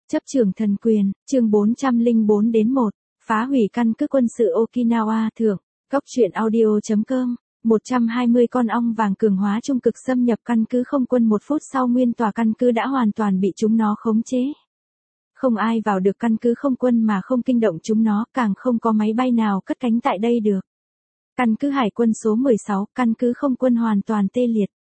Chấp trường thần quyền, chương 404-1, phá hủy căn cứ quân sự Okinawa thượng, góc truyện audio.com, 120 con ong vàng cường hóa trung cực xâm nhập căn cứ không quân 1 phút sau nguyên tòa căn cứ đã hoàn toàn bị chúng nó khống chế. Không ai vào được căn cứ không quân mà không kinh động chúng nó, càng không có máy bay nào cất cánh tại đây được. Căn cứ hải quân số 16, căn cứ không quân hoàn toàn tê liệt.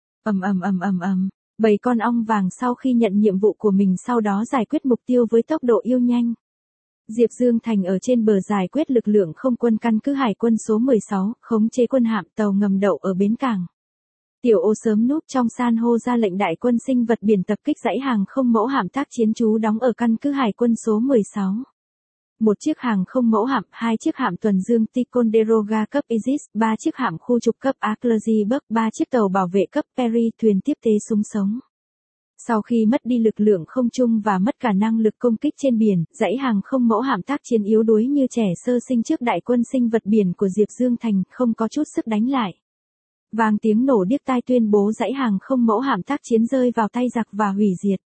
Bầy con ong vàng sau khi nhận nhiệm vụ của mình sau đó giải quyết mục tiêu với tốc độ yêu nhanh. Diệp Dương Thành ở trên bờ giải quyết lực lượng không quân căn cứ hải quân số 16, khống chế quân hạm tàu ngầm đậu ở bến cảng. Tiểu Ô sớm núp trong san hô ra lệnh đại quân sinh vật biển tập kích dãy hàng không mẫu hạm tác chiến trú đóng ở căn cứ hải quân số 16. Một chiếc hàng không mẫu hạm, 2 chiếc hạm tuần dương Ticonderoga cấp Aegis, 3 chiếc hạm khu trục cấp Arcleryburg, 3 chiếc tàu bảo vệ cấp Perry, thuyền tiếp tế súng sống. Sau khi mất đi lực lượng không trung và mất cả năng lực công kích trên biển, dãy hàng không mẫu hạm tác chiến yếu đuối như trẻ sơ sinh trước đại quân sinh vật biển của Diệp Dương Thành, không có chút sức đánh lại. Vang tiếng nổ điếc tai tuyên bố dãy hàng không mẫu hạm tác chiến rơi vào tay giặc và hủy diệt.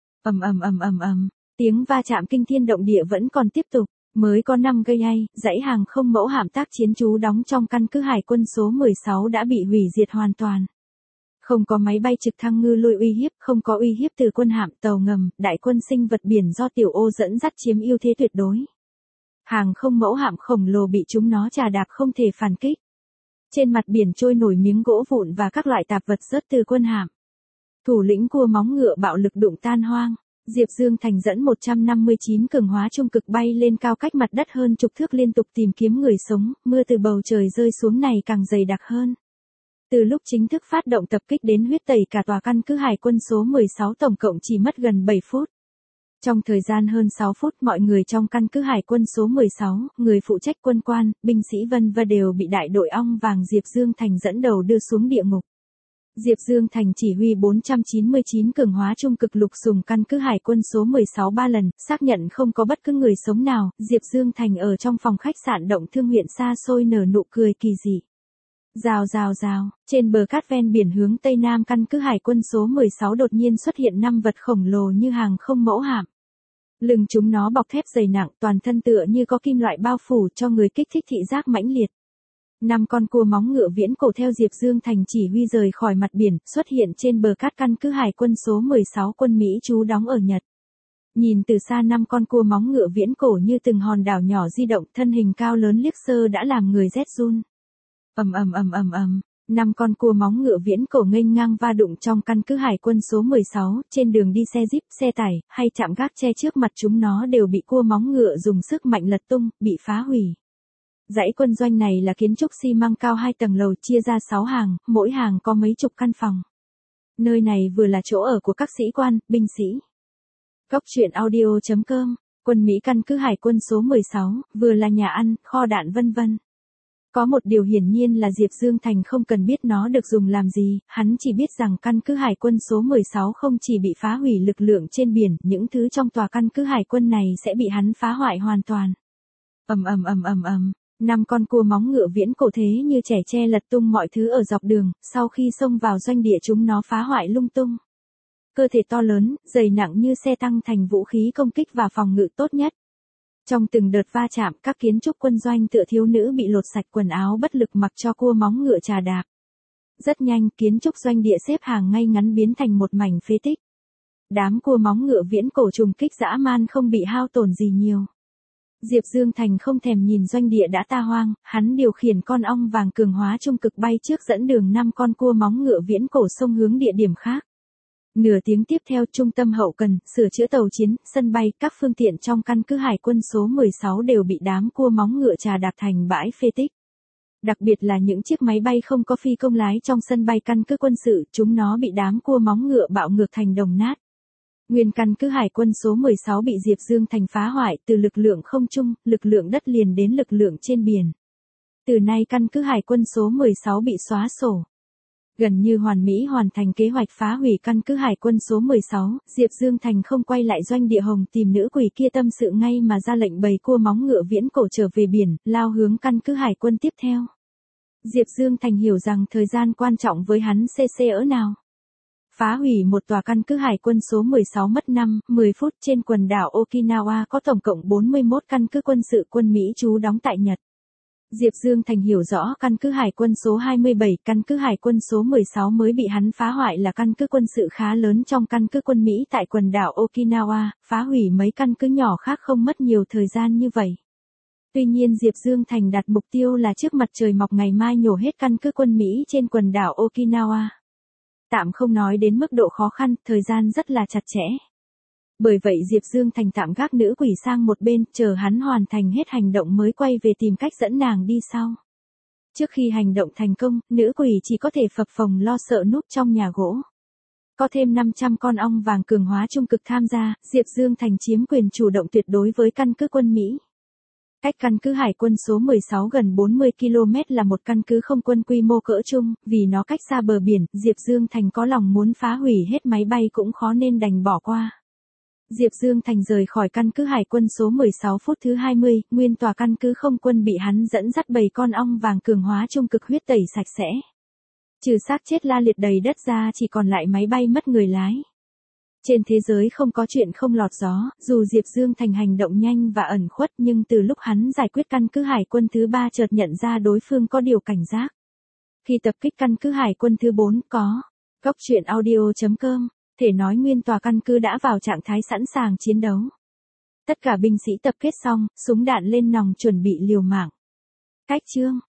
Tiếng va chạm kinh thiên động địa vẫn còn tiếp tục. Mới có 5 giây, dãy hàng không mẫu hạm tác chiến trú đóng trong căn cứ hải quân số 16 đã bị hủy diệt hoàn toàn. Không có máy bay trực thăng ngư lôi uy hiếp, không có uy hiếp từ quân hạm tàu ngầm, đại quân sinh vật biển do Tiểu Ô dẫn dắt chiếm ưu thế tuyệt đối. Hàng không mẫu hạm khổng lồ bị chúng nó chà đạp không thể phản kích. Trên mặt biển trôi nổi miếng gỗ vụn và các loại tạp vật rớt từ quân hạm. Thủ lĩnh cua móng ngựa bạo lực đụng tan hoang. Diệp Dương Thành dẫn 159 cường hóa trung cực bay lên cao cách mặt đất hơn chục thước liên tục tìm kiếm người sống, mưa từ bầu trời rơi xuống này càng dày đặc hơn. Từ lúc chính thức phát động tập kích đến huyết tẩy cả tòa căn cứ hải quân số 16 tổng cộng chỉ mất gần 7 phút. Trong thời gian hơn 6 phút mọi người trong căn cứ hải quân số 16, người phụ trách quân quan, binh sĩ vân vân đều bị đại đội ong vàng Diệp Dương Thành dẫn đầu đưa xuống địa ngục. Diệp Dương Thành chỉ huy 499 cường hóa trung cực lục sùng căn cứ hải quân số 16 3 lần, xác nhận không có bất cứ người sống nào, Diệp Dương Thành ở trong phòng khách sạn động thương huyện xa xôi nở nụ cười kỳ dị. Rào, trên bờ cát ven biển hướng tây nam căn cứ hải quân số 16 đột nhiên xuất hiện 5 vật khổng lồ như hàng không mẫu hạm. Lưng chúng nó bọc thép dày nặng, toàn thân tựa như có kim loại bao phủ cho người kích thích thị giác mãnh liệt. 5 con cua móng ngựa viễn cổ theo Diệp Dương Thành chỉ huy rời khỏi mặt biển, xuất hiện trên bờ cát căn cứ hải quân số 16 quân Mỹ trú đóng ở Nhật. Nhìn từ xa 5 con cua móng ngựa viễn cổ như từng hòn đảo nhỏ di động, thân hình cao lớn liếc sơ đã làm người rét run. 5 con cua móng ngựa viễn cổ nghênh ngang va đụng trong căn cứ hải quân số 16, trên đường đi xe jeep, xe tải, hay chạm gác che trước mặt chúng nó đều bị cua móng ngựa dùng sức mạnh lật tung, bị phá hủy. Dãy quân doanh này là kiến trúc xi măng cao 2 tầng lầu chia ra 6 hàng, mỗi hàng có mấy chục căn phòng. Nơi này vừa là chỗ ở của các sĩ quan, binh sĩ. Góc truyện audio.com, quân Mỹ căn cứ hải quân số 16, vừa là nhà ăn, kho đạn vân vân. Có một điều hiển nhiên là Diệp Dương Thành không cần biết nó được dùng làm gì, hắn chỉ biết rằng căn cứ hải quân số 16 không chỉ bị phá hủy lực lượng trên biển, những thứ trong tòa căn cứ hải quân này sẽ bị hắn phá hoại hoàn toàn. 5 con cua móng ngựa viễn cổ thế như trẻ tre lật tung mọi thứ ở dọc đường, sau khi xông vào doanh địa chúng nó phá hoại lung tung. Cơ thể to lớn, dày nặng như xe tăng thành vũ khí công kích và phòng ngự tốt nhất. Trong từng đợt va chạm, các kiến trúc quân doanh tựa thiếu nữ bị lột sạch quần áo bất lực mặc cho cua móng ngựa chà đạp. Rất nhanh, kiến trúc doanh địa xếp hàng ngay ngắn biến thành một mảnh phế tích. Đám cua móng ngựa viễn cổ trùng kích dã man không bị hao tổn gì nhiều. Diệp Dương Thành không thèm nhìn doanh địa đã ta hoang, hắn điều khiển con ong vàng cường hóa trung cực bay trước dẫn đường 5 con cua móng ngựa viễn cổ xông hướng địa điểm khác. Nửa tiếng tiếp theo trung tâm hậu cần, sửa chữa tàu chiến, sân bay, các phương tiện trong căn cứ hải quân số 16 đều bị đám cua móng ngựa chà đạp thành bãi phế tích. Đặc biệt là những chiếc máy bay không có phi công lái trong sân bay căn cứ quân sự, chúng nó bị đám cua móng ngựa bạo ngược thành đồng nát. Nguyên căn cứ hải quân số 16 bị Diệp Dương Thành phá hoại từ lực lượng không trung, lực lượng đất liền đến lực lượng trên biển. Từ nay căn cứ hải quân số 16 bị xóa sổ. Gần như hoàn mỹ hoàn thành kế hoạch phá hủy căn cứ hải quân số 16, Diệp Dương Thành không quay lại doanh địa hồng tìm nữ quỷ kia tâm sự ngay mà ra lệnh bầy cua móng ngựa viễn cổ trở về biển, lao hướng căn cứ hải quân tiếp theo. Diệp Dương Thành hiểu rằng thời gian quan trọng với hắn cc ở nào. phá hủy một tòa căn cứ hải quân số 16 mất 5-10 phút trên quần đảo Okinawa có tổng cộng 41 căn cứ quân sự quân Mỹ trú đóng tại Nhật. Diệp Dương Thành hiểu rõ căn cứ hải quân số 27, căn cứ hải quân số 16 mới bị hắn phá hoại là căn cứ quân sự khá lớn trong căn cứ quân Mỹ tại quần đảo Okinawa, phá hủy mấy căn cứ nhỏ khác không mất nhiều thời gian như vậy. Tuy nhiên Diệp Dương Thành đặt mục tiêu là trước mặt trời mọc ngày mai nhổ hết căn cứ quân Mỹ trên quần đảo Okinawa. Tạm không nói đến mức độ khó khăn, thời gian rất là chặt chẽ. Bởi vậy Diệp Dương Thành tạm gác nữ quỷ sang một bên, chờ hắn hoàn thành hết hành động mới quay về tìm cách dẫn nàng đi sau. Trước khi hành động thành công, nữ quỷ chỉ có thể phập phồng lo sợ núp trong nhà gỗ. Có thêm 500 con ong vàng cường hóa trung cực tham gia, Diệp Dương Thành chiếm quyền chủ động tuyệt đối với căn cứ quân Mỹ. Cách căn cứ hải quân số 16 gần 40 km là một căn cứ không quân quy mô cỡ trung, vì nó cách xa bờ biển, Diệp Dương Thành có lòng muốn phá hủy hết máy bay cũng khó nên đành bỏ qua. Diệp Dương Thành rời khỏi căn cứ hải quân số 16 phút thứ 20, nguyên tòa căn cứ không quân bị hắn dẫn dắt bầy con ong vàng cường hóa trung cực huyết tẩy sạch sẽ. Trừ xác chết la liệt đầy đất ra chỉ còn lại máy bay mất người lái. Trên thế giới không có chuyện không lọt gió, dù Diệp Dương Thành hành động nhanh và ẩn khuất nhưng từ lúc hắn giải quyết căn cứ hải quân thứ 3 chợt nhận ra đối phương có điều cảnh giác. Khi tập kích căn cứ hải quân thứ 4 có Cốc truyện audio.com, thể nói nguyên tòa căn cứ đã vào trạng thái sẵn sàng chiến đấu. Tất cả binh sĩ tập kết xong, súng đạn lên nòng chuẩn bị liều mạng. Cách chương